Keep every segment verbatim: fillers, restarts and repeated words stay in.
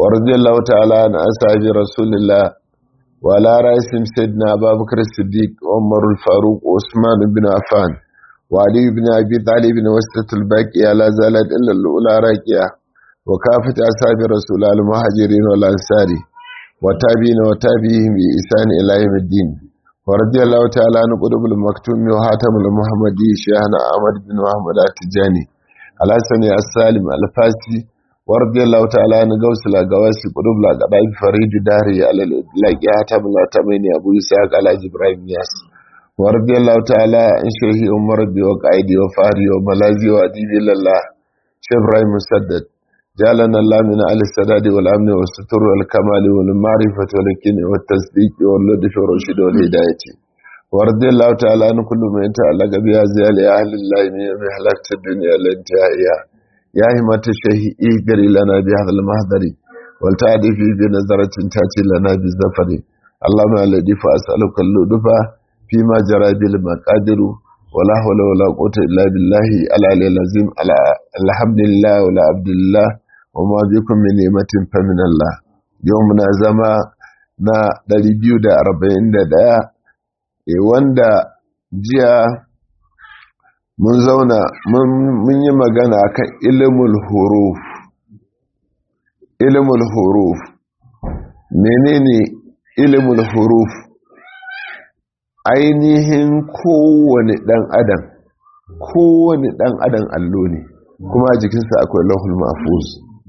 ورضي الله تعالى عن أصحاب رسول الله وعلى رأسهم سيدنا أبا بكر الصديق وعمر الفاروق وعثمان بن عفان وعلي بن أبي طالب وسط الباقية لا زالت إلا الأولى راكية وكافة أصحاب رسول الله المهاجرين والأنصار وتابعين وتابعيهم بإحسان إلى يوم الدين. ورضي الله تعالى عن قطب المكتوم وحاتم المحمدي شيخنا أحمد بن محمد التجاني الحسن السالم الفاسي. ورضي الله تعالى عن غوث الأغواسي قطب الأغبائي فريد داري على الإطلاق حاتم الأتمين أبو إسحاق على إبراهيم ياس. ورضي الله تعالى عن شيخي ومربي وقائدي وفاري وملازي وأديبي لله شيخ إبراهيم مسدد. جعلنا الله من أهل السداد والأمن والستر والكمال والمعرفة واليقين والتصديق واللطف والرشد والهداية. ورضي الله تعالى عن كل من يتعلق بهذه لأهل الله من يوم هلكت الدنيا لانتهائها. يا همة الشيخ اجري لنا بهذا المهدر ولتعرف بنظرة تأتي لنا بالزفر. اللهم الذي فأسألك اللطف فيما جرى بالمقادر ولا حول ولا قوة إلا بالله العلي العظيم. الحمد لله ولا عبد الله وما بكم من نعمة فمن الله. يومنا زما na ɗari biyu da arba'in da ɗaya wanda jiya mun zauna mun yi magana kan ilmul huruf. Ilmul huruf menene ilmul huruf? Ainihin kowane ɗan adam kowane ɗan adam allo ne kuma a jikinsa akwai lauhul mahfuz.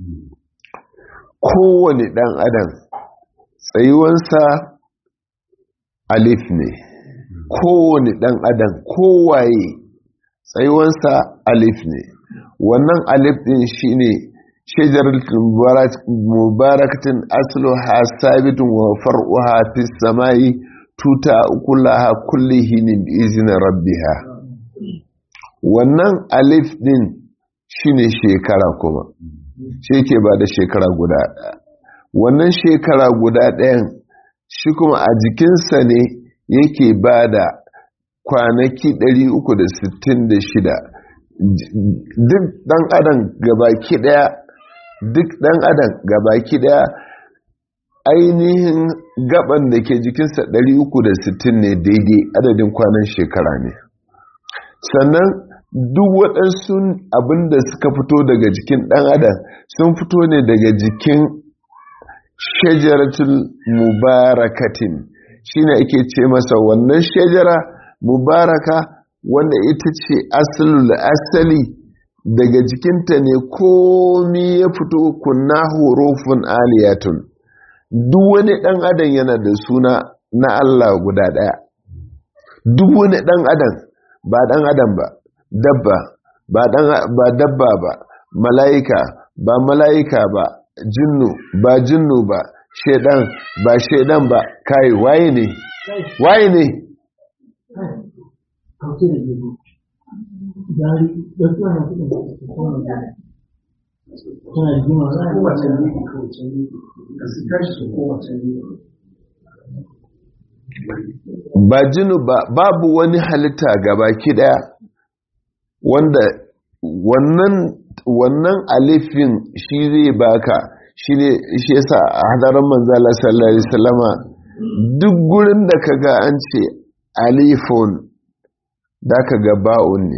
Kowane ɗan adam tsayuwansa alif ne. Kowane ɗan adam kowaye tsayuwansa alif ne. wannan alif ɗin shine shajaratul mubarakatin asluha sabitun wa far'uha fis samai tuta kullaha kullihinin bi izni rabbiha. wannan alif ɗin shine shekara kuma shi ke ba da shekara guda ɗaya. wannan shekara guda ɗayan shi kuma a jikinsa ne yake ba da kwanaki ɗari uku da sittin da shida. duk ɗan adam gabaki ɗaya duk ɗan adam gabaki ɗaya ainihin gaban da ke jikinsa ɗari uku da sittin ne daidai adadin kwanan shekara ne. sannan duk waɗansu abinda suka fito daga jikin ɗan adam sun fito ne daga jikin shajaratul mubarakatin. shine ake ce masa wannan shajara mubaraka wanda ita ce asalul asali daga jikinta ne komi ya fito kunna hurufun aliyatun. duk wani ɗan adam yana da suna na Allah guda ɗaya. duk wani ɗan adam ba ɗan adam ba dabba ba dabba ba mala'ika ba mala'ika ba jinnu ba jinnu ba shedan ba shedan ba kai waye ne waye ne ba jinnu ba babu wani halitta gabaki daya wanda wannan wannan alifin shi zai baka shi ne shi yasa a hadarin manzala sallallahu alaihi wasallama duk gurin da kaga an ce alifun da kaga ba'un ne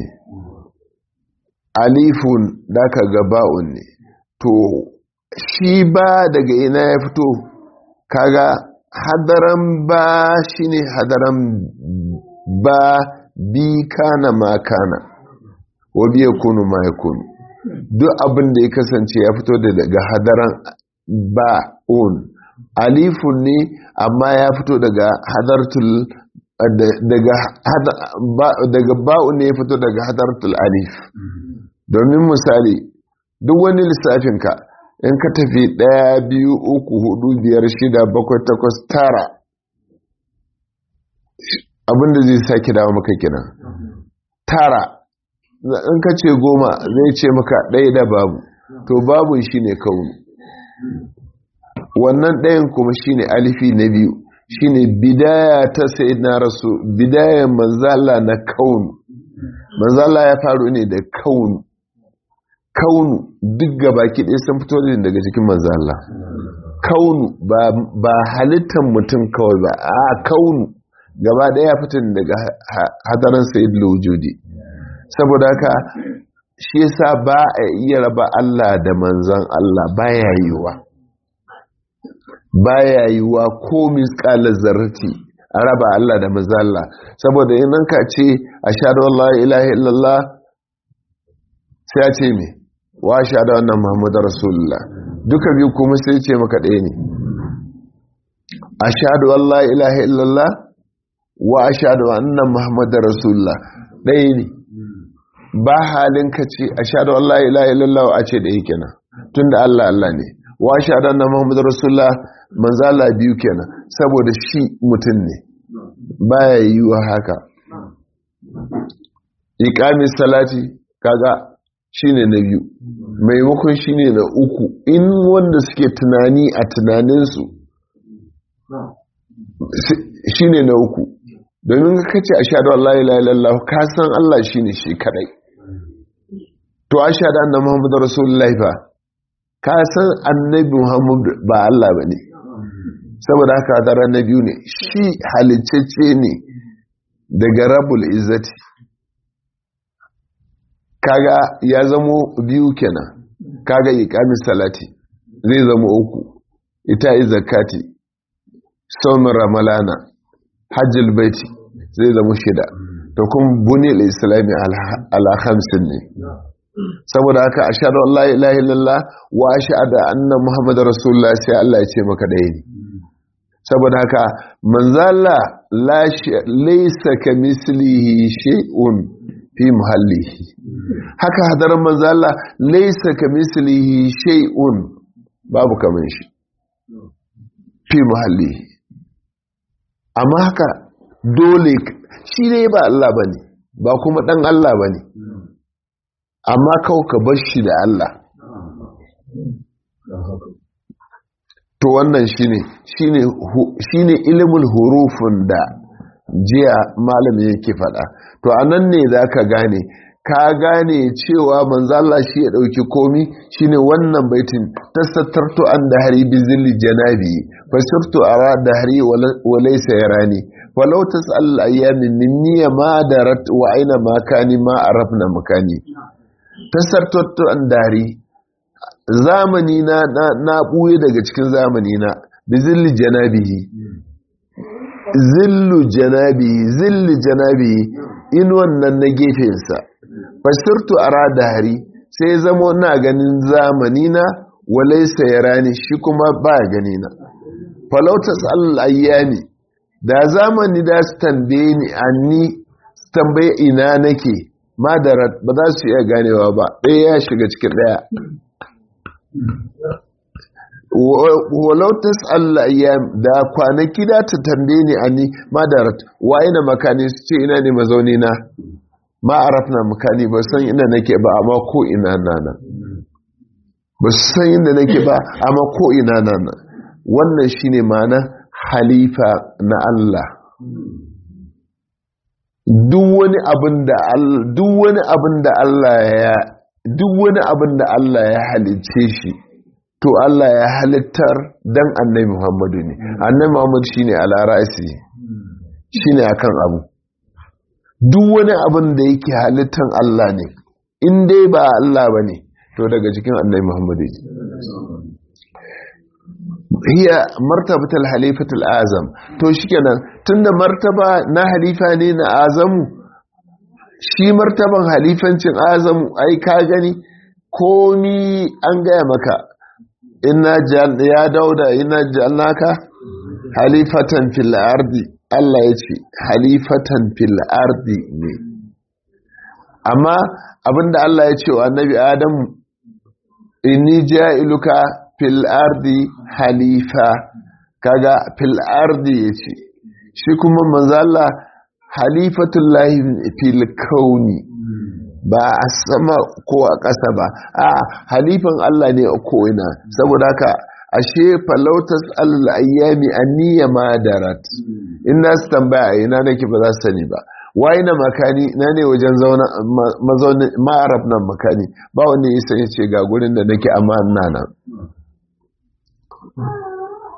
alifun da kaga ba'un ne to shi ba daga ina ya fito kaga hadaran ba shine hadaran ba bi kana ma kana wa bi yakunu ma yakunu. duk abin da ya kasance ya fito daga hadaran ba'un. alifun ne amma ya fito daga hadartul daga daga ba'un ne ya fito daga hadartul alif. domin misali duk wani lissafinka in ka tafi ɗaya biyu uku hudu biyar shida bakwai takwas tara abinda zai sake dawo maka kenan tara. in ka ce goma zai ce maka ɗaya da babu to babun shi ne kaunu. wannan ɗayan kuma shi ne alifi na biyu shi ne bidaya ta sayyidina rasul bidayan manzala na kaunu. manzala ya faru ne da kaunu kaunu duk gabaki ɗaya sun fito ne daga cikin manzala. kaunu ba, ba halittar mutum kawai ba a kaunu gaba daya fitin daga hadarin sayyidul wujudi saboda haka shi yasa ba a iya raba Allah da manzon Allah baya yiwa baya yiwa ko misqala zarrati a raba Allah da manzon Allah saboda idan ka ce ashhadu an la ilaha illallah sai a ce me wa ashhadu anna muhammadar rasulullah duka biyu kuma sai ce maka ɗaya ne ashhadu an la ilaha illallah wa ashhadu anna muhammadar rasulullah ɗaya ne ba halin ka ce ashhadu an la ilaha illallah a ce ɗaya kenan tunda Allah Allah ne wa ashhadu anna muhammadar rasulullah manzo Allah biyu kenan saboda shi mutum ne baya yiwa haka iqamis salati kaga shine na biyu maimakon shine na uku in wanda suke tunani a tunaninsu shine na uku domin ka ce ashhadu an la ilaha illallah ka san Allah shine shi kadai to ashhadu anna muhammadar rasulullahi fa ka san annabi muhammad ba Allah bane saboda haka dara na biyu ne shi halicce ne daga rabbul izzati kaga ya zamo biyu kenan kaga iqamis salati zai zama uku ita zakati saumin ramalana hajjul baiti zai zama shida to kuma bunil islami ala khamsin ne saboda haka ashhadu an la ilaha illallah wa ashhadu anna muhammadar rasulullah sai Allah ya ce maka ɗaya ne saboda haka manzala laysa kamislihi shay'un fi muhallihi haka hadarin manzala laysa kamislihi shay'un babu kaman shi fi muhallihi amma haka dole shi ne ba Allah bane ba kuma dan Allah bane amma kawai ka bar shi da Allah to wannan shine shine shine ilmul hurufun da jiya malami yake fada to anan ne zaka gane ka gane cewa manzo Allah shi ya dauki komi shine wannan baitin tasattartu an dahri bi zilli janabi fasirtu ara dahri wa laysa yarani walau tasal ayyamin minni ma darat wa aina makani ma arafna makani tasattartu an dahri zamani na na buye daga cikin zamani na bi zilli janabihi zillu janabihi zillu janabihi in wannan na gefensa fasirtu ara dahri sai zamo na ganin zamani na walaysa yarani shi kuma ba gani na falautas al-ayyami da zamani da su tambaye ni anni tambaye ina nake madarat ba za su iya ganewa ba ɗaya ya shiga cikin ɗaya walautas al-ayyam da kwanaki da ta tambaye ni anni madarat wa ina makani su ce ina ne mazauni na ma arafna makani ba san ina nake ba amma ko ina nana ba san inda nake ba amma ko ina nana wannan shine ma'ana halifa na Allah duk wani abin da duk wani abin da Allah ya duk wani abin da Allah ya halicce shi to Allah ya halittar dan annabi Muhammadu ne annabi Muhammad shine ala ra'si shine akan abu duk wani abin da yake halittan Allah ne in dai ba Allah bane to daga cikin annabi Muhammadu ne hiya martabatul halifatul azam to shikenan tunda martaba na halifa ne na azamu shi martaban halifancin azamu ai ka gani komi an gaya maka inna ya dauda inna ja'alnaka halifatan fil ardi Allah ya ce halifatan fil ardi ne amma abinda Allah ya ce wa annabi Adamu inni ja'iluka fil ardi halifa kaga fil ardi yace shi kuma manzo Allah halifatullahi fil kauni ba a sama ko a ƙasa ba a halifan Allah ne a ko'ina saboda haka ashe falautas al-ayyami anniya madarat in nasu tambaya ina nake ba za su sani ba waye na makani na ne wajen zauna mazaunin ma'arab nan makani ba wanda ya sani ce ga gurin da nake amma ina nan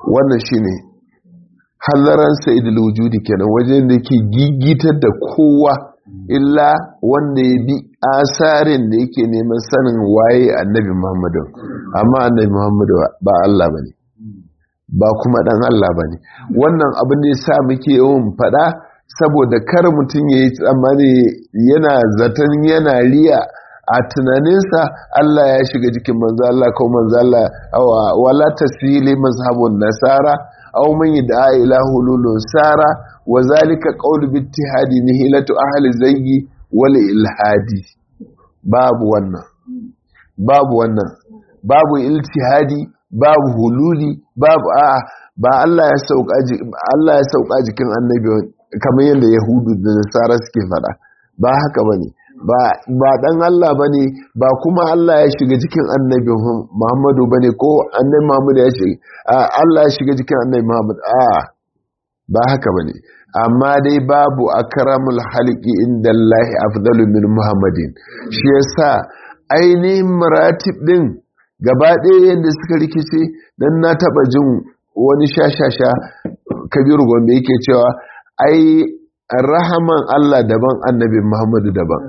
wannan shine halaran sayyidul wujudi kenan wajen da yake gigitar da kowa illa wanda ya bi asarin da yake neman sanin waye annabi Muhammadu. Amma annabi Muhammadu ba Allah bane ba kuma dan Allah bane. Wannan abin da yasa muke yawan fada saboda kar mutum yayi tsammani yana zaton yana riya a tunaninsa Allah ya shiga jikin manzo Allah ko manzo Allah wala tasili mazhabun nasara aw man yad'a ila hululun sara wa zalika qawlu bi ittihadi nihilatu ahli zayyi wal ilhadi. Babu wannan babu wannan babu iltihadi babu hululi babu a ba Allah ya sauka Allah ya sauka jikin annabi kamar yadda yahudu da nasara suke fada ba haka bane ba ba dan Allah bane ba kuma Allah ya shiga jikin annabi Muhammadu bane ko annabi Muhammad ya shiga Allah ya shiga jikin annabi Muhammad a ba haka bane. Amma dai babu akramul halqi indallahi afdalu min Muhammadin. Shi yasa ainihin maratib din gaba ɗaya yadda suka rikice dan na taba jin wani shashasha Kabiru Gombe yake cewa ai rahaman Allah daban annabi Muhammadu daban.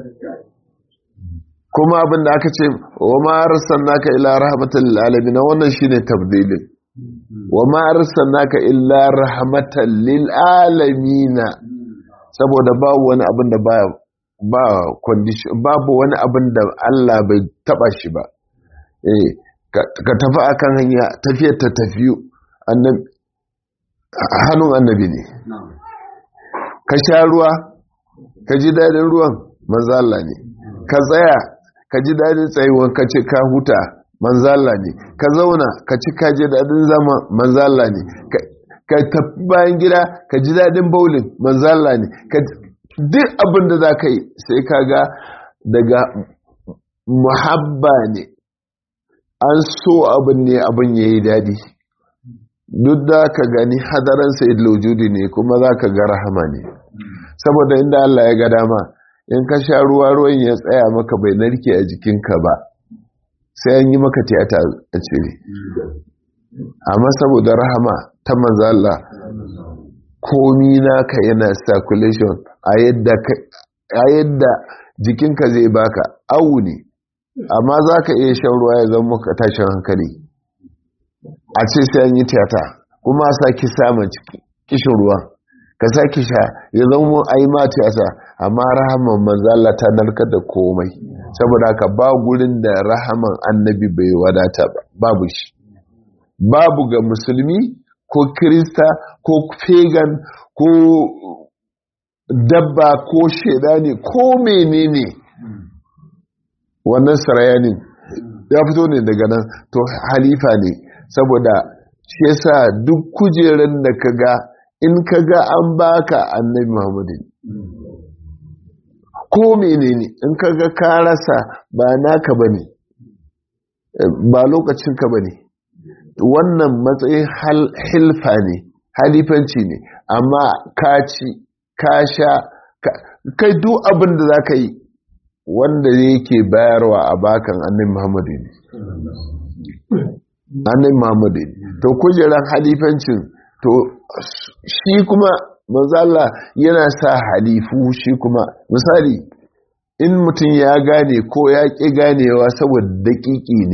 Kuma abin da aka ce wa ma arsalnaka ila rahmatan lil alamin wannan shine tabdilin. Wa ma arsalnaka illa rahmatan lil alamin saboda babu wani abin da ba ba condition babu wani abin da Allah bai taba shi ba. Eh ka tafi akan hanya tafiyar ta tafiyu annabi hannun annabi ne. Ka sha ruwa ka ji dadin ruwan manzo Allah ne. Ka tsaya ka ji dadin tsayuwan ka ce ka huta manzo Allah ne. Ka zauna ka ci ka ji dadin zama manzo Allah ne. Ka tafi bayan gida ka ji dadin baulin manzo Allah ne. Duk abin da za ka yi sai ka ga daga muhabba ne an so abin ne abin ya yi dadi. Duk da ka gani hadaran sa'id lujudi ne kuma za ka ga rahama ne. Saboda inda Allah ya ga dama in ka sha ruwa ruwan ya tsaya maka bai narke a jikinka ba sai an yi maka tiyata a cire. Amma saboda rahama ta manzo Allah komi naka yana circulation a yadda a yadda jikinka zai baka awu ne. Amma za ka iya shan ruwa ya zama maka tashin hankali a ce sai an yi tiyata kuma a sake samun kishin ruwa ka sake sha ya zama a yi ma tiyata. Amma rahaman manzo Allah ta narkar da komai saboda haka ba gurin da rahaman annabi bai wadata ba babu shi. Babu ga musulmi ko kirista ko pagan ko dabba ko shedani ko menene wannan sarayanin ya fito ne daga nan to halifa ne. Saboda shi yasa duk kujeran da kaga in kaga an baka annabi Muhammadu ko menene in kaga ka rasa ba naka bane ba lokacin ka bane. Wannan matsayin hilfa ne halifanci ne amma ka ci ka sha kai duk abin da zaka yi wanda yake bayarwa a bakan annabi Muhammadu ne. Annabi Muhammadu ne to kujeran halifancin to shi kuma manzo Allah yana sa halifu shi kuma misali in mutum ya gane ko ya ƙi ganewa saboda daƙiƙi ne.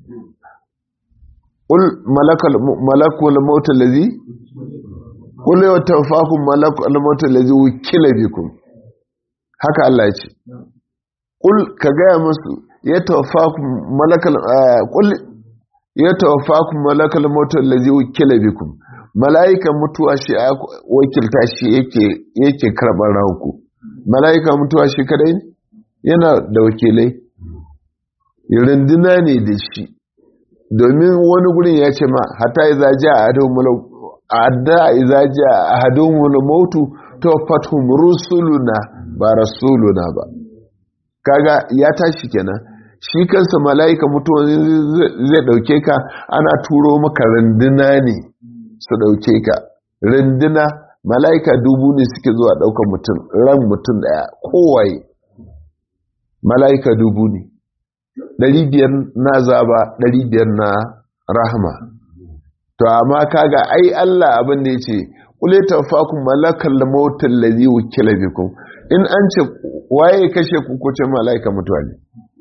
Qul malakal malakul maut allazi qul yatawaffakum malakul maut allazi wukila bikum haka Allah ya ce. Qul ka gaya musu yatawaffakum malakal qul yatawaffakum malakul maut allazi wukila bikum mala'ikan mutuwa shi a wakilta shi yake yake karɓar ranku. Mala'ikan mutuwa shi kadai yana da wakilai runduna ne da shi domin wani gurin ya ce ma hata iza ja ahadumul adda iza ja ahadumul mautu tawaffatuhum rusuluna ba rasuluna ba. Kaga ya tashi kenan shi kansa mala'ika mutuwa zai dauke ka ana turo maka runduna ne su dauke ka. Runduna mala'ika dubu ne suke zuwa daukar mutum ran mutum daya kowaye mala'ika dubu ne ɗari biyar na zaba ɗari biyar na rahama to amma kaga ai Allah abin da yace qul tafakum malakal maut allazi wukila bikum in an ce waye kashe ku ko ce malaika mutuwa ne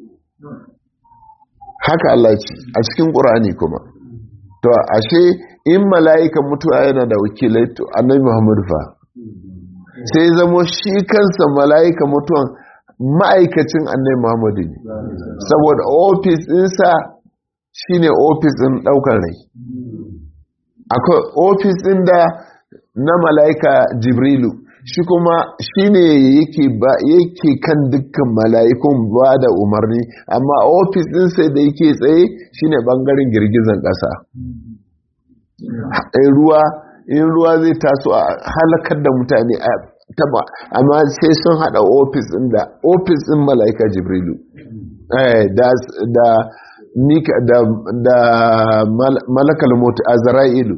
haka Allah ce a cikin Qur'ani kuma to ashe in malaika mutuwa yana da wakilai to annabi Muhammad fa sai zamo shi kansa malaika mutuwan ma'aikacin annabi Muhammad ne saboda office ɗinsa shine office ɗin ɗaukar rai akwai ofis ɗin da na mala'ika jibrilu shi kuma shi ne yake kan dukkan mala'ikun ba da umarni amma ofis ɗin sai da yake tsaye shi ne ɓangaren girgizan ƙasa ruwa in ruwa zai taso a halakar da mutane a taba amma sai sun haɗa ofis ɗin da ofis ɗin mala'ika jibrilu da Mika da, da mal, malakal mota azra'ilu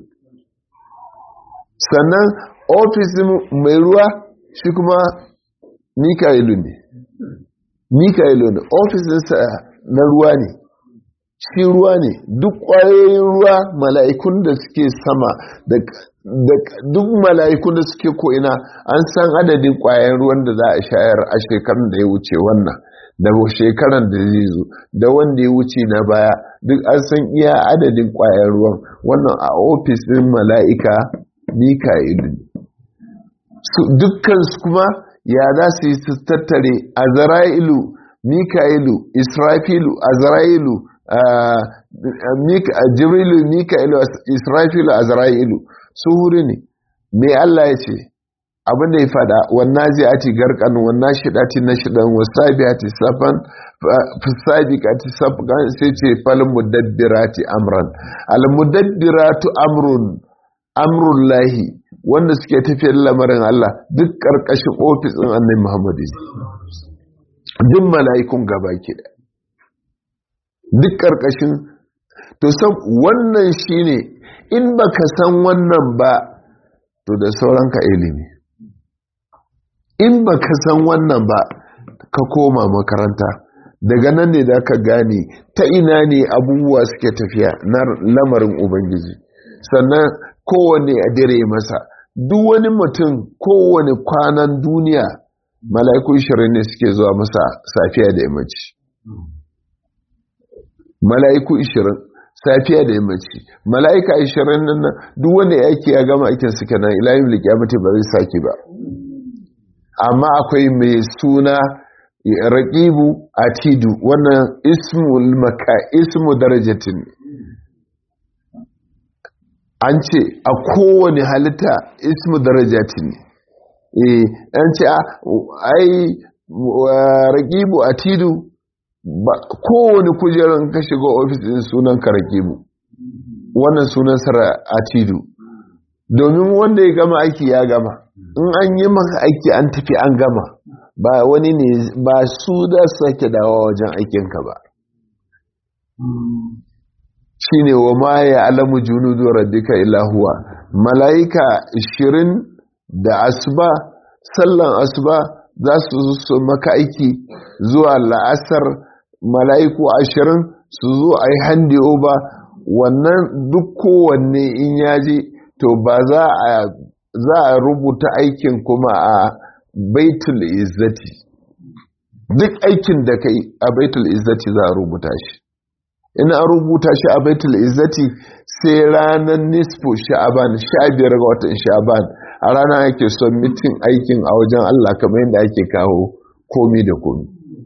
sannan ofisin mai ruwa shi kuma mika'ilu ne mika'ilu ne ofisinsa na ruwa ne shi ruwa ne duk ƙwayoyin ruwa mala'ikun da suke sama da, da duk mala'ikun da suke ko'ina an san adadin ƙwayoyin ruwan da za a shayar a shekarun da ya wuce wannan da shekaran da zai zo da wanda ya wuce na baya duk an san iya adadin ƙwayar ruwan wannan a ofis ɗin mala'ika mika'ilu dukkan su kuma ya za su yi su tattare azra'ilu mika'ilu israfilu azra'ilu jibrilu mika'ilu israfilu azra'ilu su huri ne me Allah ya ce abin da ya fada wannan zai ati garkan wannan shidati na shidan wasabiyati safan fasabiqati safan sai ce fal mudabbirati amran al mudabbiratu amrun amrul lahi wanda suke tafiyar lamarin Allah duk karkashin ofis din Annabi Muhammad duk mala'ikun gabaki da duk karkashin to san wannan shine in baka san wannan ba to da sauranka ilimi in ba ka san wannan ba ka koma makaranta daga nan ne da ka gane ta ina ne abubuwa suke tafiya na lamarin ubangiji sannan kowane a dire masa duk wani mutum kowane kwanan duniya mala'iku ishirin ne suke zuwa masa safiya da yammaci mala'iku ishirin safiya da yammaci mala'ika ishirin nan duk wanda yake ya gama aikin su kenan ilahin likiyamati ba zai saki ba amma akwai mai suna raqibu atidu wannan ismul maka ismu darajatin an ce a kowane halitta ismu darajatin eh an ce ai raqibu atidu kowane kujerar ka shiga ofis din sunan ka raqibu wannan sunan sara atidu domin wanda ya gama aiki ya gama in an yi maka aiki an tafi an gama ba wani ne ba su da sake dawa wajen aikinka ba shi ne wa ma ya alamu junudu rabbika illa huwa mala'ika ishirin da asuba sallan asuba za su su maka aiki zuwa la'asar mala'iku ashirin su zo a yi handi oba wannan duk kowanne in yaji to ba za a za a rubuta aikin kuma a baitul izzati duk aikin da kai a baitul izzati za a rubuta shi ina a rubuta shi a baitul izzati sai ranar nisfu sha'aban sha biyar ga watan sha'aban a ranar ake son mitin aikin a wajen Allah kamar yadda ake kawo komi da komi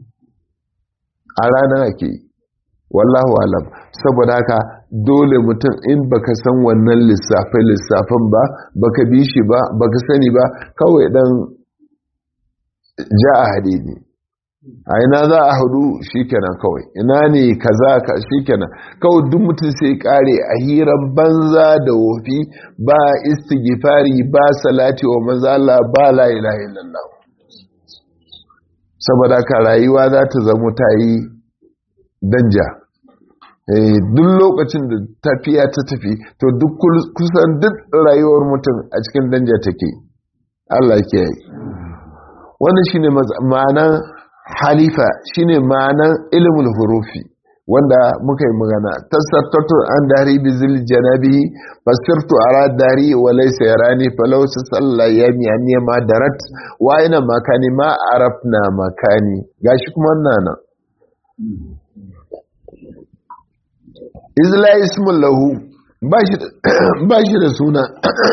a ranar ake wallahu alam saboda haka dole mutum in baka san wannan lissafai lissafin ba baka bi shi ba baka sani ba kawai dan ja a hade ne a ina za a hadu shikenan kawai ina ne kaza ka shikenan kawai duk mutum sai kare a hiran banza da wofi ba istighfari ba salati wa manzala ba la ilaha illallah saboda ka rayuwa za ta zama ta yi danja duk lokacin da tafiya ta tafi to duk kusan duk rayuwar mutum a cikin danja take Allah ke yi wannan shine ma'anan halifa shine ma'anan ilmul hurufi wanda muka yi magana tasartatu an dari bi zil janabi basirtu ara dari wa laysa yarani falau salla yami an ma darat wa ina makani ma arafna makani gashi kuma nana izla ismun lahu ba shi da suna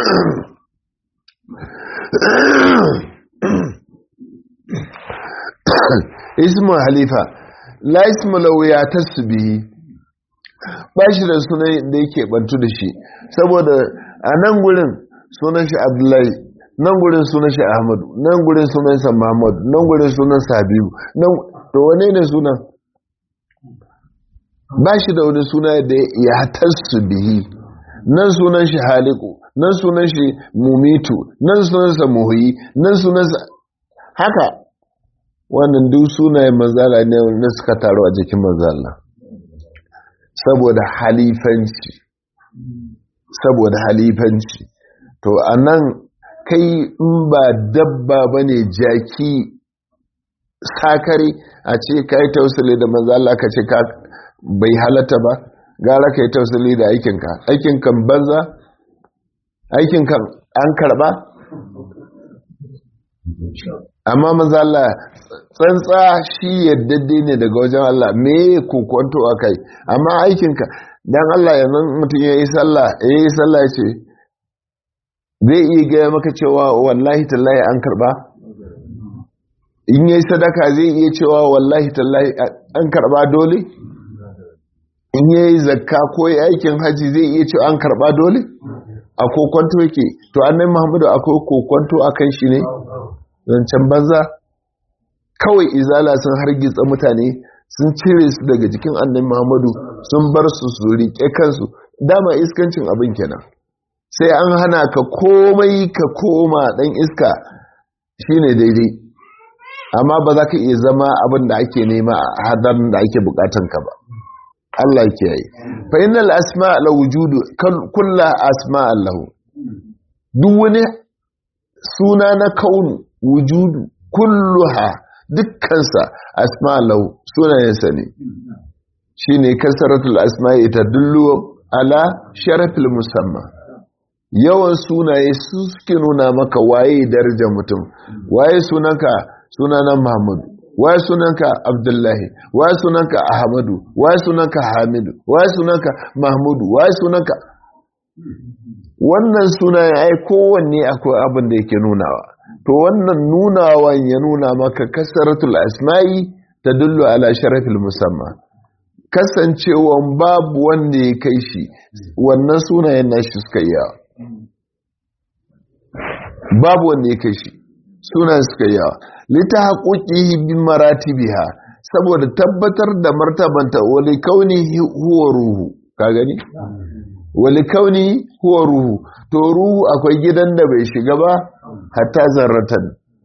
ismu halifa la ismu lahu ya tasbihi ba shi da sunan da yake bantu da shi saboda a nan gurin sunan shi Abdullahi nan gurin sunan shi Ahmadu nan gurin sunan sa Muhammad nan gurin sunan sa Habibu nan to wane ne sunan ba shi da wani suna da ya tasbihi nan sunan shi Haliku nan sunan shi Mumitu nan sunan sa Muhyi nan sunan sa haka wannan duk sunayen manzala ne na suka taru a jikin manzala saboda halifanci saboda halifanci to anan kai in ba dabba bane jaki sakari a ce kai tausali da manzala ka ce ka bai halatta ba gara kai tausali da aikinka aikinkan banza aikinkan an karba amma maza Allah tsantsa shi yaddade ne daga wajen Allah me kokonto akai amma aikinka dan Allah yanzu mutum yayi sallah yayi sallah ce zai iya gaya maka cewa wallahi tallahi an karba in yayi sadaka zai iya cewa wallahi tallahi an karba dole in yayi zakka ko yayi aikin haji zai iya cewa an karba dole a kokonto yake to annabi Muhammadu akwai kokonto akan shi ne zancen banza kawai izala sun hargitsa mutane sun cire su daga jikin annabi Muhammadu sun bar su su rike kansu dama iskancin abin kenan sai an hana ka komai ka koma dan iska shine daidai amma ba za ka iya zama abin da ake nema a hadarin da ake bukatan ka ba Allah yake yi fa innal asma la wujudu kullu asma lahu duk wani suna na kaunu wujudu kulluha dukkansa asma lahu sunayensa ne shine kasaratul asma'i tadullu ala sharafil musamma yawan sunaye su suke nuna maka waye darajar mutum waye sunanka sunanan Muhammad waye sunanka Abdullahi waye sunanka Ahmadu waye sunanka Hamidu waye sunanka Mahmudu waye sunanka wannan sunaye ai kowanne akwai abin da yake nunawa to wannan nunawan ya nuna maka kasaratul asma'i tadullu ala sharafil musamma kasancewan babu wanda ya kai shi wannan sunayen nashi suka yi yawa babu wanda ya kai shi sunayen suka yi yawa lita haƙoƙi bin maratibiha saboda tabbatar da martabanta wali kauni huwa ruhu ka gani wali kauni huwa ruhu to ruhu akwai gidan da bai shiga ba hatta zarratan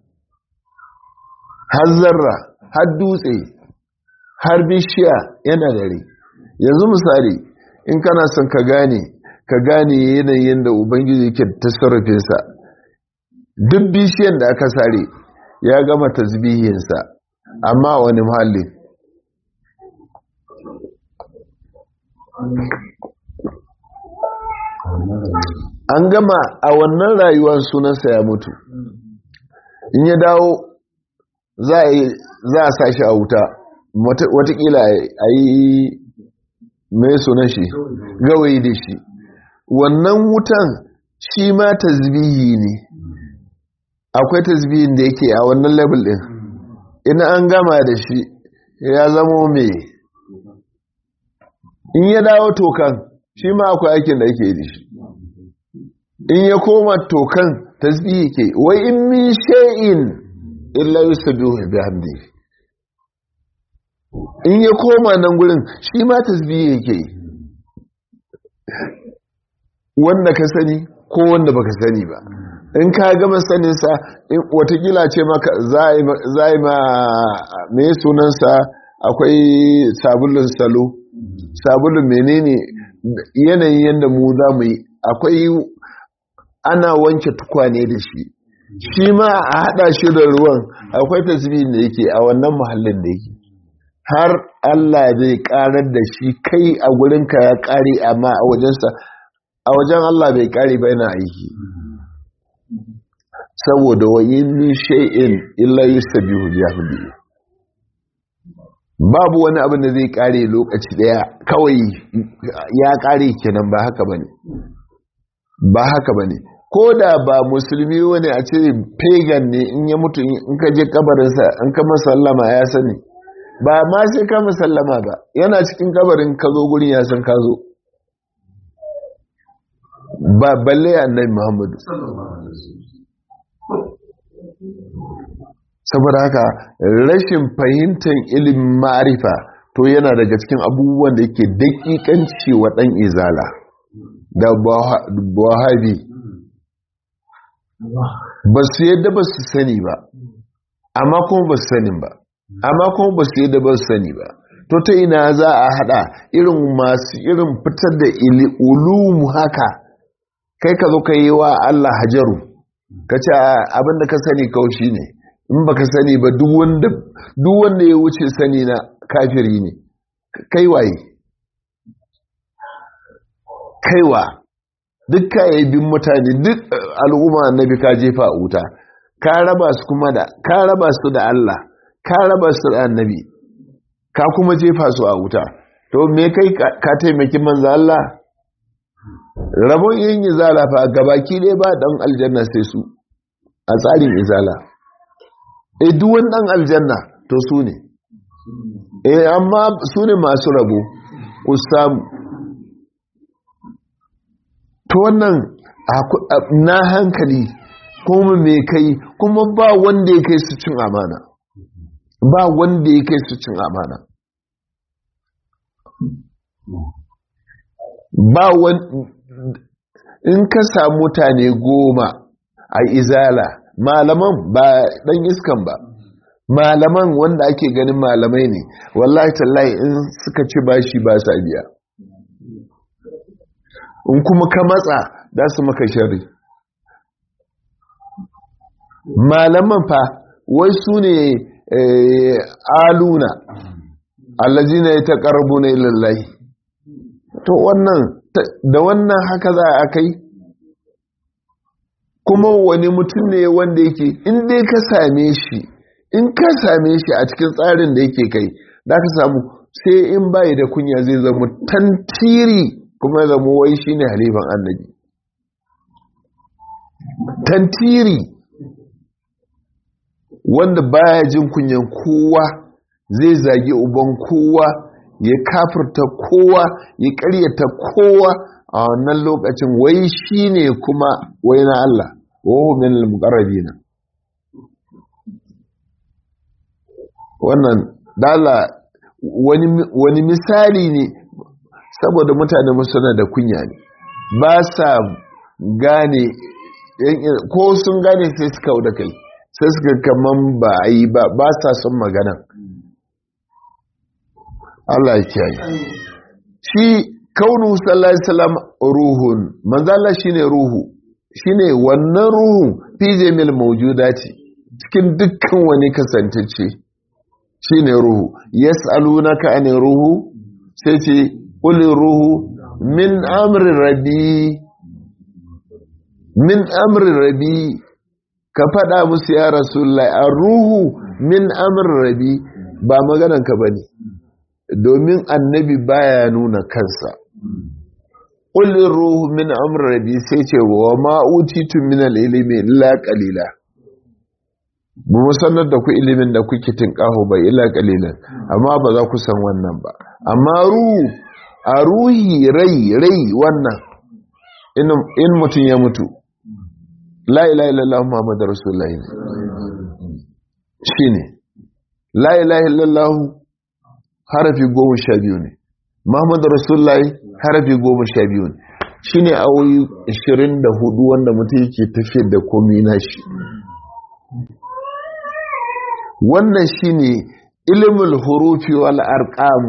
har zarra har dutse har bishiya yana dare yanzu misali in kana son ka gane ka gane yanayin da ubangiji ke tasarrufinsa duk bishiyan da aka sare ya gama tasbihinsa amma wani muhalli an gama a wannan rayuwar sunansa ya mutu in ya dawo za a sa shi a wuta watakila a yi mai sunan shi gawayi da shi wannan wutan shi ma tasbihi ne akwai tasbihin da yake a wannan level din ina an gama da shi ya zamo mai in ya dawo tokan shi ma akwai aikin da yake da shi in ya koma tokan tasbihi ke wai in min shay'in illa yusabbihu bihamdi in ya koma nan gurin shi ma tasbihi yake wanda ka sani ko wanda baka sani ba in ka gama sanin sa watakila ce maka za yi ma mai sunansa akwai sabulun salo sabulun menene yanayin yadda mu za mu yi akwai ana wanke tukwane da shi shi ma a hada shi da ruwan akwai tasbihin da yake a wannan muhallin da yake har Allah zai karar da shi kai a gurinka ya kare amma a wajensa a wajen Allah bai kare ba yana aiki saboda wa in min shay'in illa yusabbihu bihamdihi babu wani abin da zai kare lokaci daya kawai ya kare kenan ba haka bane ba haka bane ko da ba musulmi wani a ce pagan ne in ya mutu in ka je kabarinsa in ka masallama ya sani ba ma sai ka masallama ba yana cikin kabarin ka zo gurin ya san ka zo ba balle annabi Muhammadu saboda haka rashin fahimtar ilimin ma'arifa to yana daga cikin abubuwan da yake dakikanci wa dan izala da wahabi ba su yadda ba su sani ba amma kuma ba su sani ba amma kuma ba su yadda ba su sani ba to ta ina za a hada irin masu irin fitar da ulumu haka kai ka zo ka yi wa Allah hajaru ka ce abinda ka sani kaushi ne in ba ka sani ba duk wanda ya wuce sani na kafiri ne kai waye kaiwa duk kayayyabin mutane duk al'umma annabi ka jefa a wuta ka raba su kuma da ka raba su da Allah ka raba su da annabi ka kuma jefa su a wuta to me kai ka taimaki manzo Allah rabon yin izala fa gabaki dai ba dan aljanna sai su a tsarin izala eh duk wani dan aljanna to su ne eh amma su ne masu rabo usam to wannan na hankali kuma me kai kuma ba wanda ya kai su cin amana ba wanda ya kai su cin amana ba wani in ka samu mutane goma a izala malaman ba dan iskan ba malaman wanda ake ganin malamai ne wallahi tallahi in suka ci bashi ba sa biya in kuma ka matsa za su maka shari malaman fa wai su ne aluna allazina yataqarrabuna ila Allah to wannan da wannan haka za a kai kuma wani mutum ne wanda yake in dai ka same shi in ka same shi a cikin tsarin da yake kai da ka samu sai in bai da kunya zai zama tantiri kuma ya zama wai shi ne halifan annabi tantiri wanda baya jin kunyan kowa zai zagi uban kowa ya kafirta kowa ya karyata kowa a wannan lokacin wai shi ne kuma wai na Allah wahu min al-muqarrabina wannan dala wani wani misali ne saboda mutane suna da kunya ne ba sa gane ko sun gane sai suka kauda kai sai suka kaman ba a yi ba ba sa son magana Allah ya kiyaye shi kaunu sallallahu alaihi wasallam ruhun manzala shine ruhu shine wannan ruhun fi jamil mawjudati cikin dukkan wani kasantacce shine ruhu yas'alunaka an ruhu sai ce qul ruhu min amri rabbi min amri rabbi ka fada musu ya rasulullahi ar-ruhu min amri rabbi ba maganan ka bane domin annabi baya nuna kansa ƙullin ruhu min amurrabi sai ce wa ma'utitu min al'ilimi illa ƙalila ba mu sanar da ku ilimin da kuke tinƙaho ba illa ƙalilan amma ba za ku san wannan ba amma ruhu a ruhi rai rai wannan in mutum ya mutu la ilaha illallah muhammadu rasulullahi shi ne la ilaha illallah harafi goma sha biyu ne muhammadu rasulullahi harafi goma sha biyu ne shi ne awoyi ashirin da hudu wanda mutum yake tafiyar da komi na shi wannan shi ne ilimin hurufi wal arqam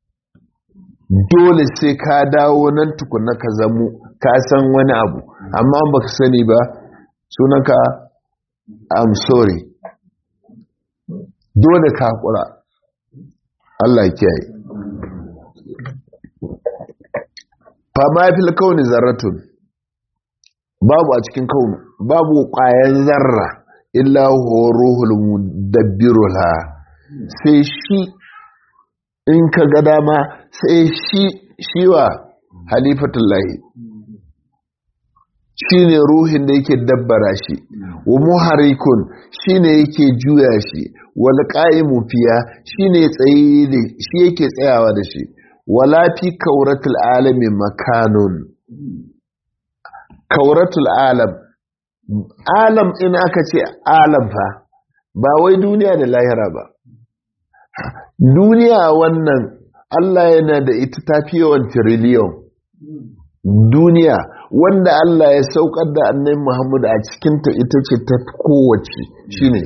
dole sai ka dawo nan tukuna ka zamu ka san wani abu amma ba ka sani ba sunanka I'm sorry dole ka hakura Allah kiyaye. Fama fil kauni zarratun, babu a cikin kauni, babu ƙwayan zarra illa huwa ruhul mudabbirulha, sai shi in ka ga dama sai shi shiwa halifatullahi, shi ne ruhin da yake dabbara shi, wa muharikun shi ne yake juya shi, wal qa'imu fiya shi ne tsaye shi yake tsayawa da shi, wala fi kauratul alami makanun. Kauratul alam, alam in aka ce alam fa ba wai duniya da lahira ba, duniya wannan Allah yana da ita tafi yawan tiriliyon. Duniya wanda Allah ya saukar da annabi Muhammad a cikinta ita ce ta kowace, shine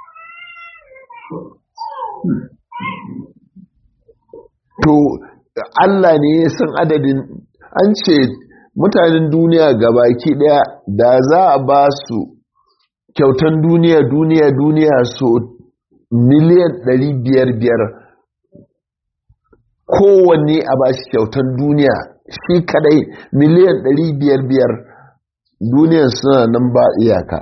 to Allah ne ya san adadin. An ce mutanen duniya gabaki daya da za a ba su kyautan duniya duniya duniya so miliyan ɗari biyar biyar kowanne a ba shi kyautan duniya shi kadai miliyan ɗari biyar biyar, duniyar suna nan ba iyaka.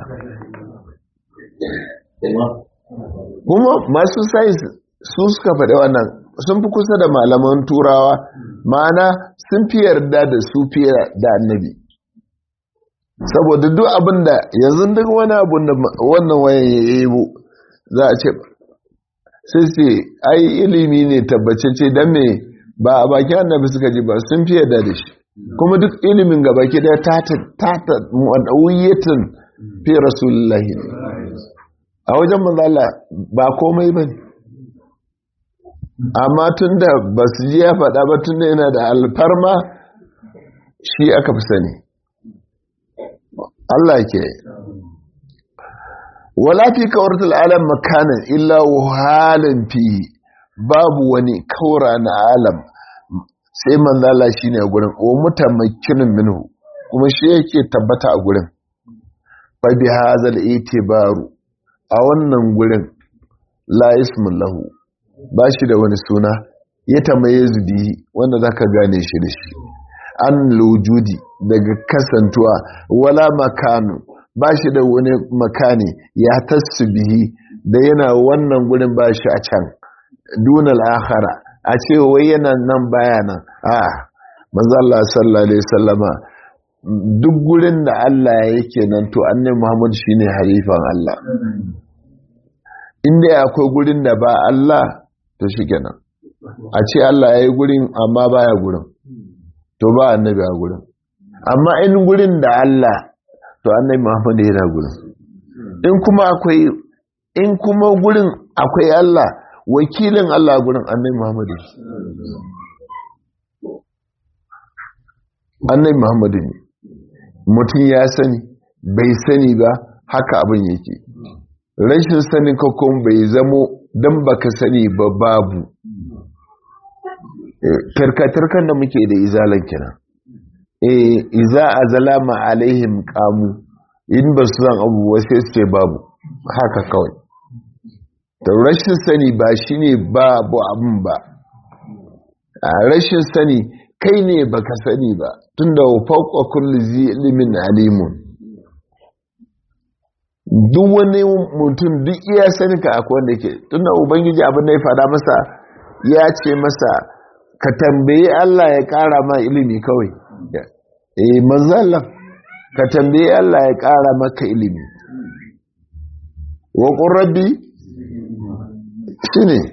Kuma masu sayis su suka faɗi wannan, sun fi kusa da malaman turawa, ma'ana sun fi yarda da su fiye da annabi, saboda duk abin da yanzu duk wani abin da wannan wayan ya yi za a ce sai sai ai ilimi ne tabbacece don me ba a baki annabi suka ji ba, sun fi yarda da shi. Kuma duk ilimin ga baki daya tata mu'adawiyatin fi rasulullahi, a wajen manzala ba komai ba ne, amma tun da ba su ji ya faɗa ba, tun da yana da alfarma shi aka fi sani. Allah ke wala fi kawartul alam makanan illa halin fi, babu wani kaura na alam sai manzala shi ne a gurin, o mutamakkinin minhu, kuma shi yake tabbata a gurin. fa bi hazal itibaru, a wannan gurin la ismun lahu, ba shi da wani suna ya tamaye zubi wanda za ka gane shi da shi, an lujudi daga kasantuwa, wala makanu ba shi da wani makani ya tassu bihi da yana wannan gurin ba shi a can, dunal akhara a ce wai yana nan baya nan. a manzo Allah sallallahu alaihi wasallama duk gurin da Allah yake nan to annabi Muhammad shine halifan Allah. Inda akwai gurin da ba Allah to shikenan, a ce Allah yayi gurin amma baya gurin to ba annabi a gurin, amma in gurin da Allah to annabi Muhammad yana gurin. In kuma akwai in kuma gurin akwai Allah, wakilin Allah gurin annabi Muhammad annabi Muhammad ne. Mutum ya sani bai sani ba, haka abin yake. Rashin sanin kakon bai zamo don baka sani ba babu. Tarkatarkan da muke da izalan kenan. Eh, iza azala ma alaihim qamu, in ba su san abubuwa sai su ce babu, haka kawai. Da rashin sani ba shine babu abin ba. A rashin sani kai ne baka sani ba, tunda fawqa kulli zi ilmin alimun. Duk wani mutum duk iya sani ka akwai wanda ke, tunda ubangiji abin da ya fada masa ya ce masa ka tambayi Allah ya kara ma ilimi kawai. Eh manzo Allah ka tambayi Allah ya kara maka ilimi. Wa qur rabbi shine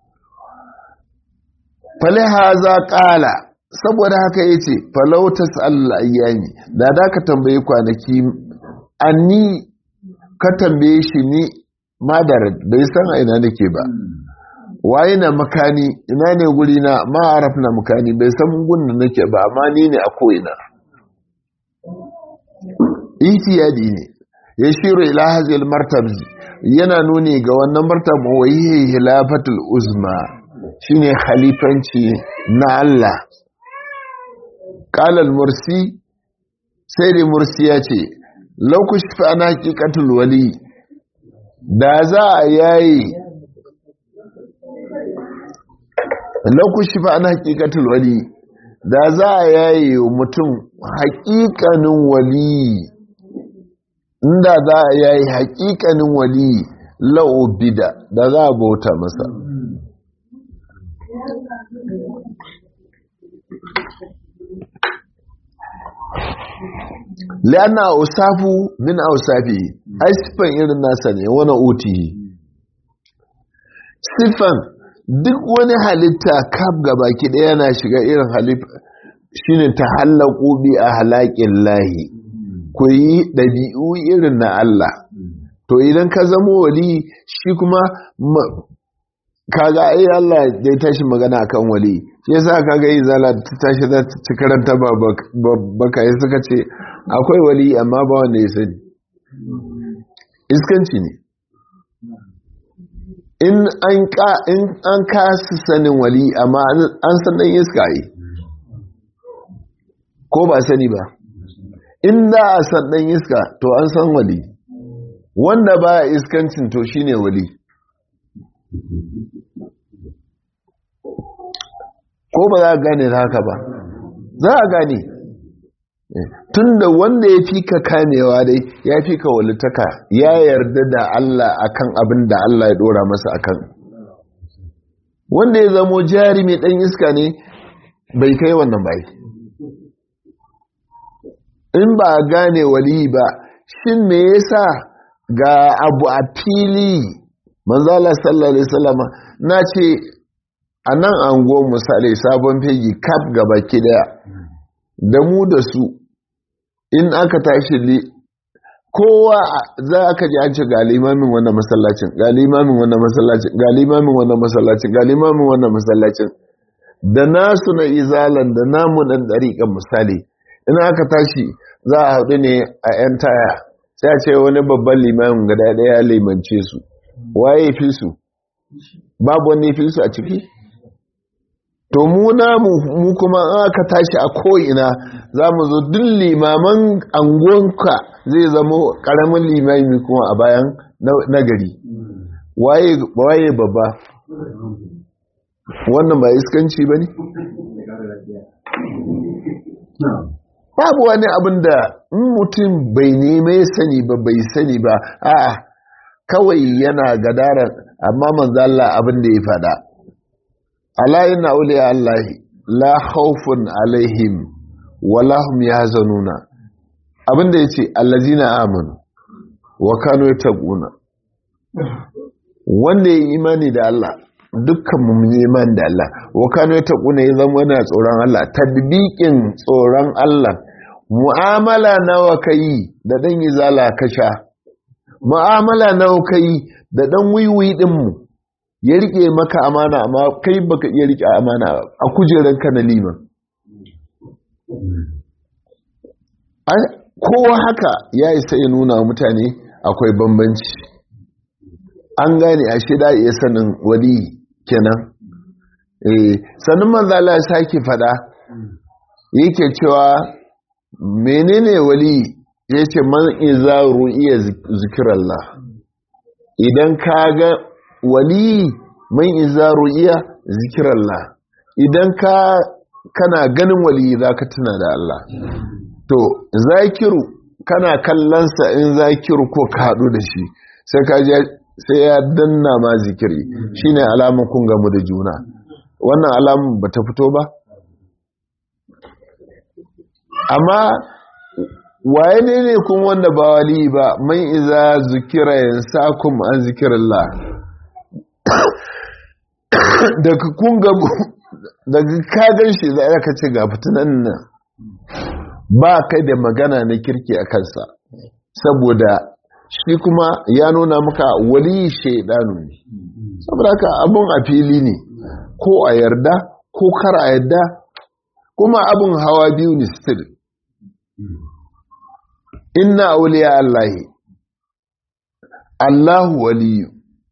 falahaza qala, saboda haka yace falau tasal ayyami, da da ka tambaye kwanaki anni, ka tambaye shi ni madar bai san a ina nake ba, waye na makani ina ne guri na ma arafna makani bai san gun da nake ba, amma ni ne a ko ina. Ihtiyadi ne ya shiru ila hazil martab, yana nuni ga wannan martaba wa yi hilafatul uzma, shine khalifanci na Allah. Qala al-Mursi, sai da Mursi ya ce law kushfa ana haqiqatul wali, da za a yayi lokaci fa ana haqiqatul wali da za a yaye mutum haƙiƙanin wali, inda za a yayi haƙiƙanin wali la'ubida da za a bauta masa. li'anna ausafu min ausafi, ai sifan irin nasa ne, wani utihi sifan duk wani halitta kaf gabaki ɗaya yana shiga irin halitta shine ta hallaku bi a halakin lahi, ku yi ɗabi'u irin na Allah. To idan ka zama wali shi kuma kaga ai Allah ya tashi magana akan wali, shi yasa kaga yi zala ta tashi za ta ci karanta baka yi suka ce akwai wali amma ba wanda ya sani, iskanci ne. in an kasu sanin wali amma an san ɗan iska yi ko ba sani ba, in da a san ɗan iska to an san wali, wanda ba iskancin to shine wali. Ko ba za a gane da haka ba, za a gane tunda wanda ya fi ka kamewa dai ya fi ka walitaka, ya yarda da Allah akan abin da Allah ya dora masa akan. Wanda ya zamo jarumi ɗan iska ne bai kai wannan bai. In ba a gane wali ba, shin me yasa ga abu a fili manzala sallallahu alaihi wasallam na ce a nan ango misali sabon fegi kaf gaba ki daya da mu da su, in aka tashi li kowa za ka ji an ce ga limamin wannan masallacin, ga limamin wannan masallacin, ga limamin wannan masallacin, ga limamin wannan masallacin, da nasu na izalan da namu dan dariƙan misali, in aka tashi za a haɗu ne a 'yan taya sai a ce wani babban limamin gada ɗaya ya limance su, waye fi su? Babu wani fi su a ciki? To mu namu mu kuma aka tashi a ko'ina za mu zo duk limaman angonka zai zama ƙaramin limami kuma a bayan nagari. Waye babba? Wannan ba iskanci ba ne? Babu wani abin da mutum bai neme sani ba bai sani ba, a'a kawai yana gadarar, amma manzo Allah abin da ya fada ala inna awliya Allahi la khawfun alaihim wala hum yahzanuna, abin da yace allazina amanu wa kanu yattaquna, wanda ya imani da Allah, dukkan mu mun imani da Allah, wa kanu yattaquna ya zama yana tsoron Allah, tadbiqin tsoron Allah. Mu'amala nawa kai da dan izala kasha, mu'amala nawa kai da dan wiwi din mu ya rike maka amana amma kai baka iya rike amana a kujeranka na liman. Kowa haka ya isa ya nuna wa mutane akwai bambanci. An gane a shida iya sanin wali kenan. Eh, sanin manzo Allah ya sake fada yake cewa menene wali, yace man iza ru'iya zikrallah, idan kaga wali man iza ru'iya zikrallah, idan ka kana ganin wali zaka tuna da Allah. To zakiru kana kallonsa, in zakiru ko ka hadu da shi sai ka je sai ya danna ma zikiri, shine alamun kun gamu da juna. Wannan alamun bata fito ba, amma waye ne ne kun wanda ba wali ba, man iza zikira yansakum an zikrillah, daga kun gamu daga ka ganshi za ka ce ga fitinan nan ba kai da magana na kirki a kansa, saboda shi kuma ya nuna maka wali shaidanu ne. Saboda haka abun a fili ne, ko a yarda ko kar a yarda, kuma abun hawa biyu ne still. Inna awliya Allahi, Allahu waliyu,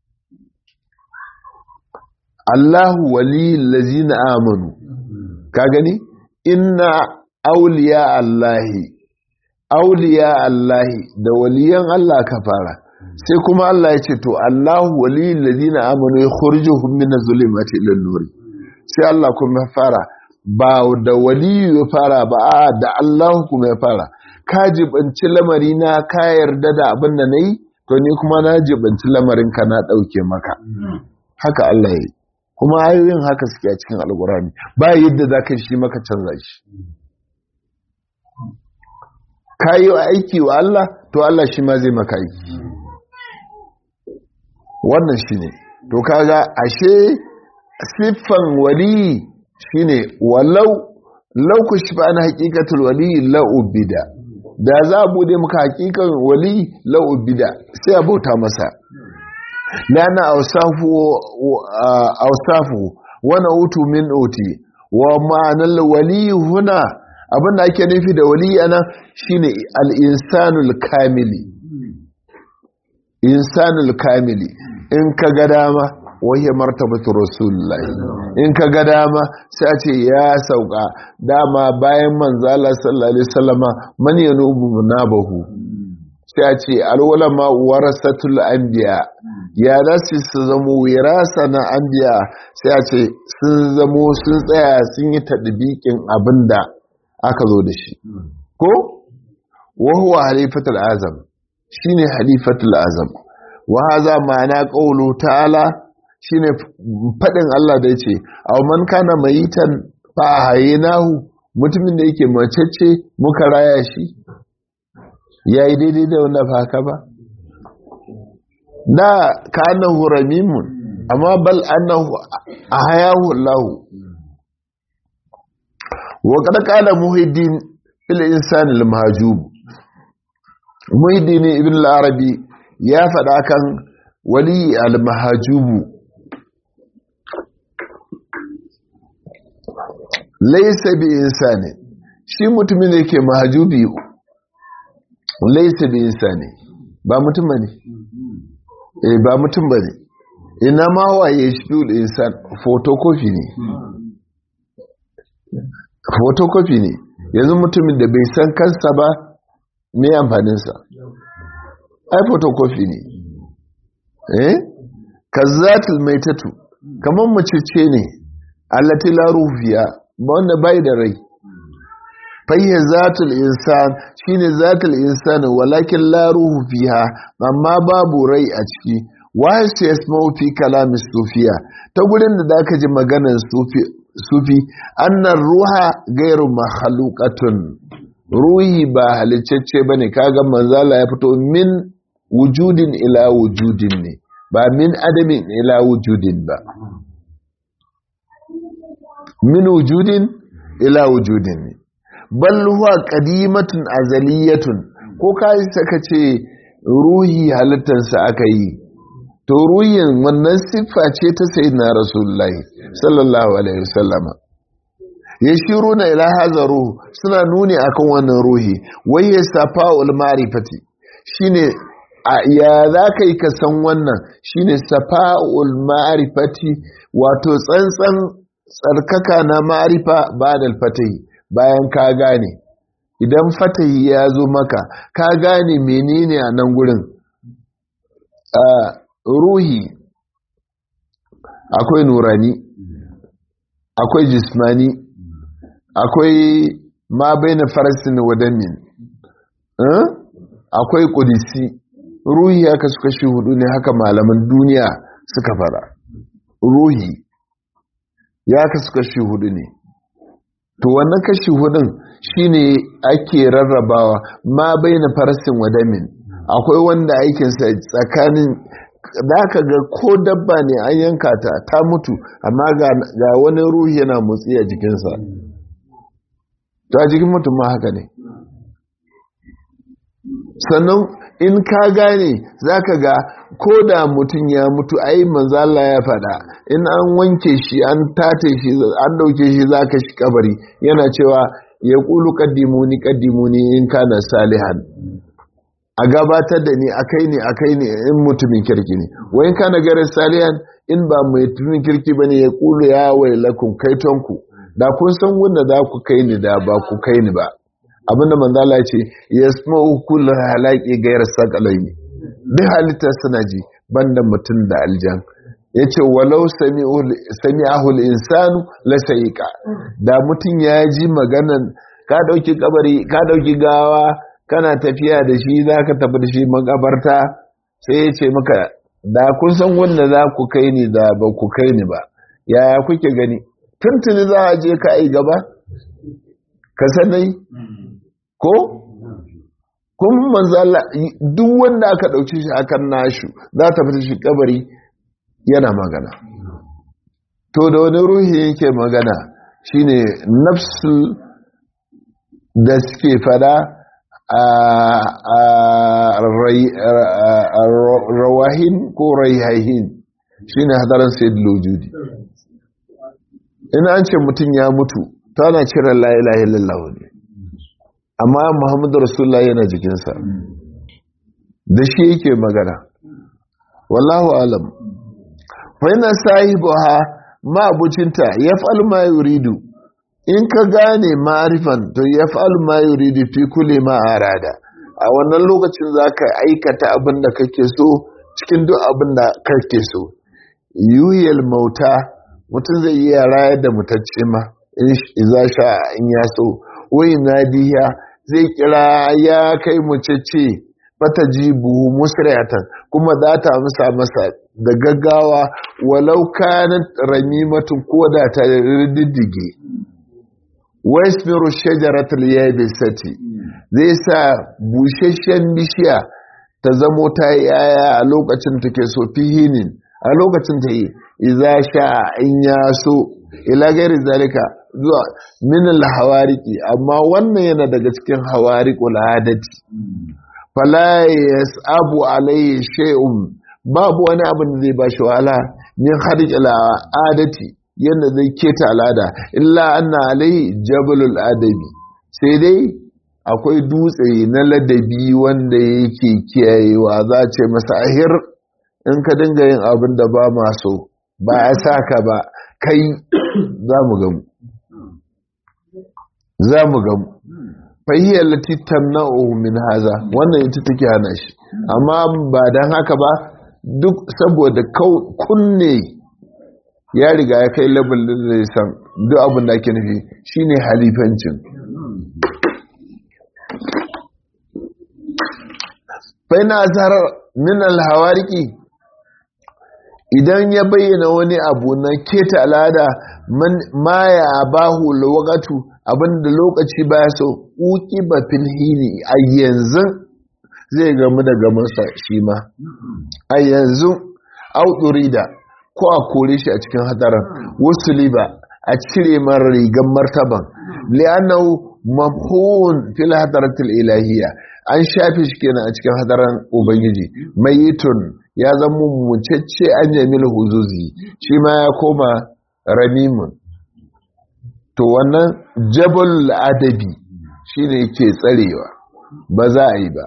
Allahu waliyul lazina amanu, ka gani? Inna awliya Allahi, awliya Allahi da waliyan Allah ka fara, sai kuma Allah ya ce to Allahu waliyul lazina amanu yukhrijuhum minaz zulumati ilan nur, sai Allah kuma ya fara ba da waliyu ya fara ba a da Allah kuma ya fara ka jibanci lamari na ka yarda da abin da nayi to ni kuma na jibanci lamarin ka na dauke maka haka Allah yayi kuma ayoyin haka suke a cikin alkurani ba yadda zaka shi maka canza shi kayi aiki wa Allah to Allah shi ma zai maka aiki wannan shine to kaga ashe siffan wali shine walau law kushfa an haqiqatul wali la ubida da za a bude maka haqiqan wali la ubida sai a bauta masa lana awsafu awsafu wa nautu min uti wa ma'anal wali huna abinda ake nufi da wali ana shine al-insanul kamili insanul kamili in ka ga dama wahiyar martabatu rasulullahi in ka ga dama sai a ce ya sauka dama bayan manzala sallallahu alaihi wasallama man yanubu nabahu sai a ce alwalama warasatul anbiya ya rasu su zamo wirasa na anbiya sai a ce sun zamo sun tsaya sun yi tadbiqin abinda aka zo da shi ko wa huwa halifatul azam shine halifatul azam wa haza ma'ana qawlu ta'ala shine fadin Allah da yace aw man kana mayitan fa hayinahu mutumin da yake macece muka raya shi yayi daidai da wannan fa haka ba da kanahu ramimun amma bal annahu ahayahu Allah wa qad qala muhiddin fil insan al mahjub muhiddin ibn al arabi ya faɗa kan wali al-mahajubu laysa bi insani shi mutumin da yake mahajubi laysa bi insani ba mutum bane eh ba mutum bane ina ma waye shi insan photocopy ne photocopy ne yanzu mutumin da bai san kansa ba me amfanin sa ai photocopy ne eh kazzatul maitatu kaman macece ne allati la ruhiya ba wanda bai da rai fayya zatul insan shine zatul insan walakin la ruhu fiha amma babu rai a ciki wa yasma'u fi kalam sufiya ta gurin da zaka ji maganar sufi sufi annar ruha ghairu makhluqatun ruhi ba halicce bane kaga manzala ya fito min wujudin ila wujudin ne ba min adamin ila wujudin ba min wujudin ila wujudin ne bal huwa qadimatun azaliyatun ko kai saka ce ruhi halittarsa aka yi to ruhin wannan siffa ce ta sayyidina rasulullahi sallallahu alaihi wasallama yashiruna ila hadha ruh suna nuni akan wannan ruhi waye safa'ul ma'rifati shine ya za ka yi ka san wannan shine safa'ul ma'rifati wato tsantsan tsarkaka na ma'rifa ba da fatahi bayan ka gane idan fatahi ya zo maka ka gane menene a nan gurin ruhi akwai nurani akwai jismani akwai ma baina farsin wa damin akwai qudsi ruhi haka suka shi hudu ne haka malaman duniya suka fara ruhi ya ka suka shi hudu ne to wannan kashi hudun shine ake rarrabawa ma baina farsin wa damin akwai wanda aikinsa tsakanin da ka ga ko dabba ne an yanka ta ta mutu amma ga wani ruhi yana motsi a jikinsa to a jikin mutum ma haka ne sannan in ka gane za ka ga ko da mutum ya mutu ai manzala ya faɗa in an wanke shi an tate shi an ɗauke shi za ka shi kabari yana cewa ya ƙulu ƙaddimuni ƙaddimuni in kana salihan a gabatar da ni a kai ne a kai ne in mutumin kirki ne wa in kana garin salihan in ba mutumin kirki ba ne ya ƙulu ya wailakun kaitonku da kun san wanda za ku kai ni da ba ku kai ni ba abinda manzala ce ya sma'u kullu halaqi ghayra saqalaini duk halittar suna ji banda mutum da aljan yace walau sami'ahul insanu la sa'iqa, da mutum ya ji maganan ka dauki kabari ka dauki gawa kana tafiya da shi zaka tafi da shi makabarta, sai yace maka da kun san wanda za ku kai ni da ba ku kai ni ba, yaya kuke gani? Tuntuni za a je ka ai gaba ka sanai ko kuma manzo Allah duk wanda aka dauke shi akan nashi za ta fita shi kabari yana magana. To da wani ruhi yake magana shine nafsul da suke fada a rawahin ko raihahin shine hadaran sayyidul wujudi. Ina an ce mutum ya mutu to ana cire la ilaha illallah ne, amma Muhammadu Rasulullah yana jikinsa da shi yake magana. Wallahu alam. Fa ina sahibuha ma abucinta yaf'al ma yuridu, in ka gane ma'arifan to yaf'al ma yuridu fi kulli ma arada, a wannan lokacin zaka aikata abin da kake so cikin duk abin da kake so. Yuhil mauta, mutum zai iya rayar da mutacce ma in za sha in ya so. Wai nadiya, zai kira ya kai mucece fata jibu musriyatan, kuma za ta amsa masa da gaggawa walau kanat ramimatun koda ta riddige. Wasmiru shajaratul yabisati, zai sa busheshen bishiya ta zamo ta yaya a lokacin take so, fihinin a lokacin ta yi idza sha in ya so, ila gairi zalika zuwa min al-hawariqi, amma wannan yana daga cikin hawariqul adati. Fala yasabu alayhi shay'un, babu wani abin da zai bashi wahala min hariqil adati, yanda zai keta al'ada, illa anna alayhi jabalul adabi, sai dai akwai dutse na ladabi wanda yake kiyayewa, za ce masa ahir in ka dinga yin abin da ba ma so, ba a saka ba kai, za mu gamu za mu gamu fahiyar lati tamna'u min haza, wannan ita take hana shi. Amma ba dan haka ba, duk saboda kunne ya riga ya kai labin da zai san duk abin da ake nufi shine halifancin. fa ina azhar min alhawariki, idan ya bayyana wani abu na keta al'ada, ma ya abahu lawaqatu, abinda lokaci baya so, uki ba fil hini, a yanzu zai gamu da gamansa shi ma a yanzu. Audurida, ko a kore shi a cikin hadaran, wasu liba a cire mara rigar martaban, li'annahu mafhun fil hadaratul ilahiyya, an shafe shi kenan a cikin hadaran ubangiji. Mayitun ya zama mucecce an jamil huzuzi, shi ma ya koma ramimun. To wannan jabal adabi shine yake tsarewa, ba za a yi ba.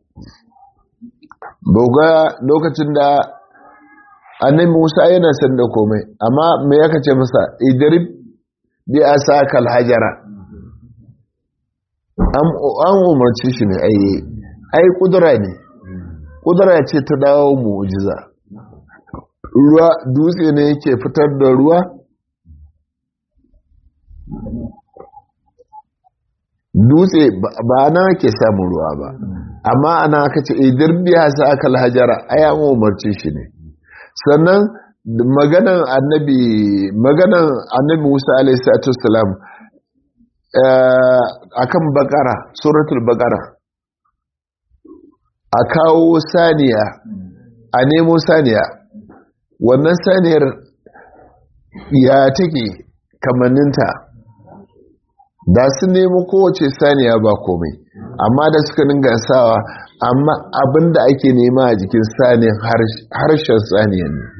Boga lokacin da annabi Musa yana san da komai, amma me yaka ce masa idrib bi asakal hajara, an umarci shi ne ai ai kudura ne, kudura ce ta dawo mu'jiza. Ruwa dutse ne yake fitar da ruwa, dutse ba na ke samun ruwa ba, amma ana aka ce idrib bi asakal hajara, ai an umarci shi ne. Sannan maganan annabi maganan annabi Musa alaihi salatu wassalam akan bakara, suratul bakara, a kawo saniya, a nemo saniya, wannan saniyar ya take kamanninta, da su nemo kowace saniya ba komai, amma da suka dinga sawa, amma abinda ake nema a jikin saniyan harshen saniyan ne,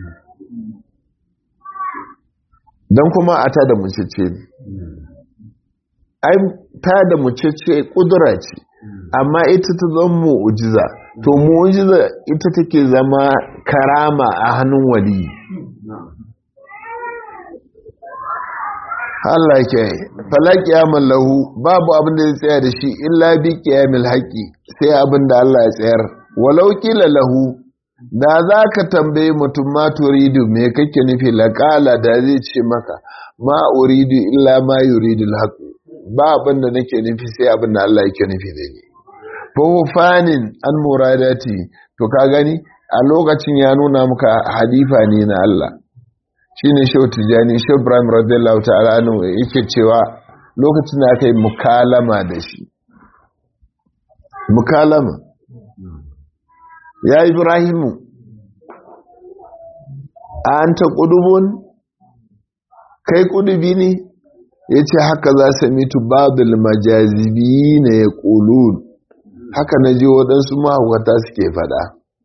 don kuma a ta da mucece ne. Ai ta da mucece kudura ce, amma ita ta zama mu'ujiza, to mu'ujiza ita take zama karama a hannun wali. Allah ke fala qiyamal lahu, babu abin da zai tsaya da shi illa bi qiyamil haqi, sai abin da Allah ya tsayar. Walau qila lahu, da za ka tambaye mutum ma turidu me kake nufi laƙala da zai ce maka ma uridu illa ma yuridu alhaq ba abin da nake nufi sai abin da Allah yake nufi da ni fa fanin an muradati to ka gani a lokacin ya nuna maka halifa ne na Allah shine Shehu Tijani Shehu Ibrahim radiyallahu ta'ala anhu yake cewa lokacin da aka yi mukalama da shi mukalama ya Ibrahimu anta qudubun kai kudubi ne yace haka za su mitu babul majazibi ne yaqulun haka naji wadansu mahawata suke fada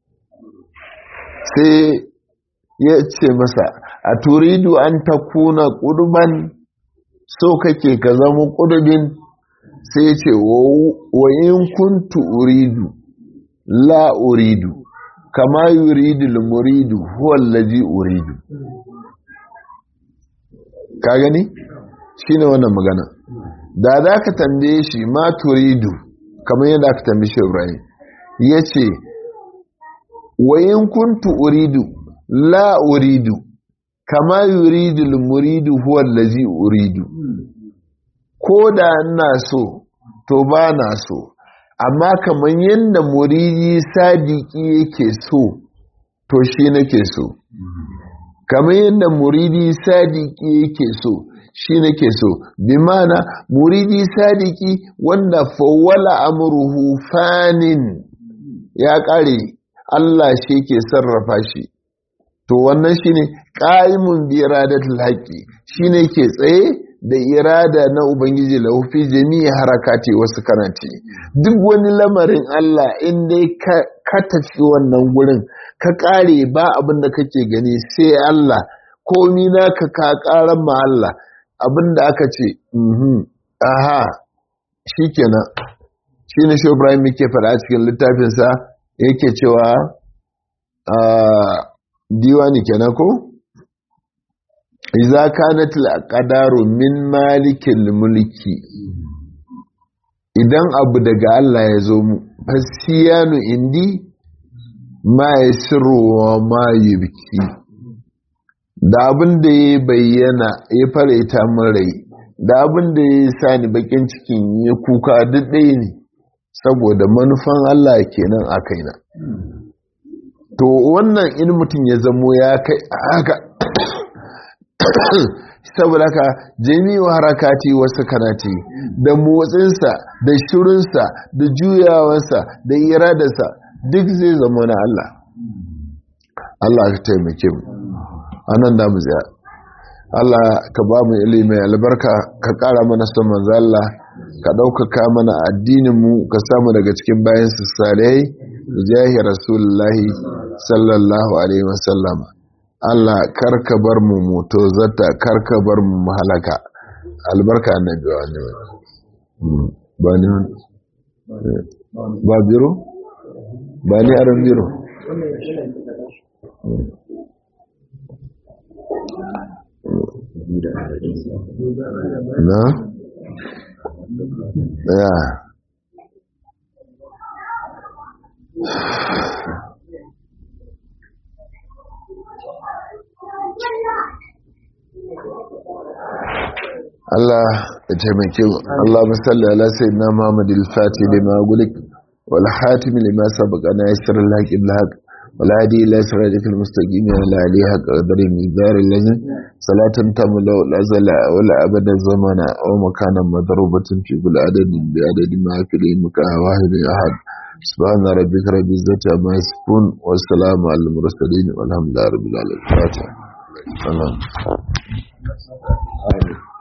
sai ya ce masa a turidu an takuna kuduban so kake ka zama kudubin sai ce wa in kuntu uridu la uridu kama yuridu al-muridu huwa allazi uridu ka gani shine wannan magana da za ka tambaye shi ma turidu kamar yadda aka tambaye shi Ibrahim yace wa in kuntu uridu la uridu kama yuridu al-muridu huwa allazi uridu ko da ina so to ba na so amma kamar yadda muridi sadiki yake so to shi nake so kamar yadda muridi sadiki yake so shi nake so bi mana muridi sadiki wanda fawwala amruhu fanin ya kare Allah shi ke sarrafa shi to wannan shine qaimun bi iradatul haqi shine ke tsaye da irada na ubangiji lahu fi jami'i harakati wasu kanati duk wani lamarin Allah in dai ka, ka tafi wannan gurin ka kare ba abin da kake gani sai Allah komi naka ka karan ma Allah abin da aka ce mhm aha shikenan shine Shehu Ibrahim yake fara a cikin littafin sa yake cewa a diwani kenan ko iza kanat al-qadaru min malikil mulki idan abu daga Allah ya zo mu fasiyanu indi ma yasru wa ma yubki da abin da ya bayyana ya fareta min rai da abin da ya sa ni bakin cikin ya kuka duk ɗaya ne saboda manufan Allah kenan a kaina to wannan in mutum ya zamo ya kai haka saboda ka jami'u harakati wasu kanati da motsinsa da shirinsa da juyawarsa da iradarsa duk zai zama na Allah Allah ka taimake mu anan da mu tsaya Allah ka ba mu ilimi albarka ka kara mana son manzo Allah ka ɗaukaka mana addinin mu ka samu daga cikin bayan su salihai jahi rasulullahi sallallahu alaihi wasallam Allah karka bar mu moto zata karka bar mu mahalaka albarka annabi wa ne ba ne ba biro ba ne aran biro na ya Allah ya taimake mu Allah musalli ala sayyidina Muhammad al-Fatih lima gulik wal hatim lima sabaqa nasir al-haqq bil-haqq wal hadi ila siratal mustaqim ala alihi haqq qadri mizar al-lazim salatan tamla al-azala wal abada zamana aw makanan madrubatin fi kulli adadin bi adadin ma fi limka wahid ahad subhana rabbika rabbil izzati amma yasifun wa salamun alal mursalin walhamdulillahi rabbil alamin. Fatiha.